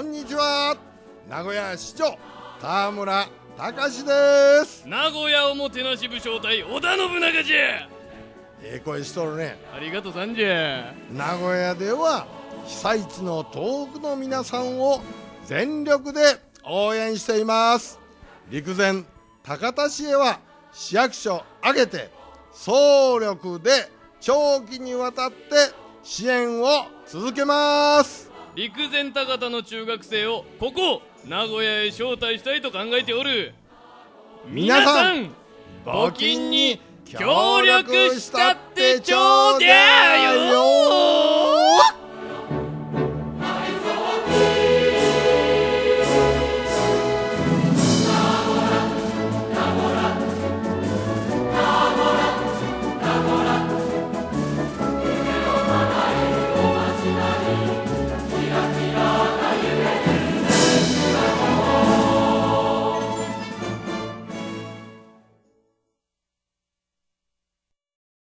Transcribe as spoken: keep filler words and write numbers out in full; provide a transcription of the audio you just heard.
こんにちは。名古屋市長田村隆です。 名古屋おもてなし武将隊織田信長じゃ。 ええ声しとるね。 ありがとうさんじゃ。 名古屋では被災地の東北の皆さんを全力で応援しています。陸前高田市へは市役所挙げて総力で長期にわたって支援を続けます。 陸前高田の中学生をここ名古屋へ招待したいと考えておる。 皆さん募金に協力したってちょうだいよ。